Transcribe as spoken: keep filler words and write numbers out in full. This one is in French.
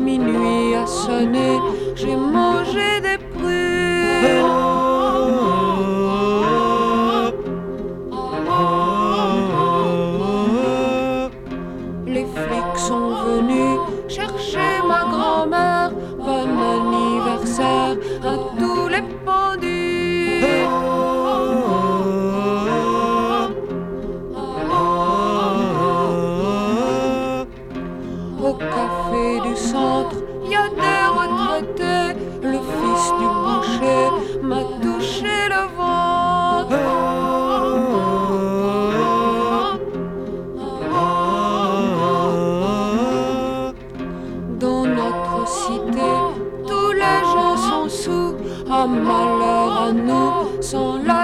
minuit a sonné, j'ai mangé des prunes. Les flics sont venus chercher ma grand-mère. Bon anniversaire à tous les pendus. Au café du centre, y a des retraités. Le fils du boucher m'a touché le ventre. Dans notre cité, tous les gens sont sous. À malheur à nous, sans la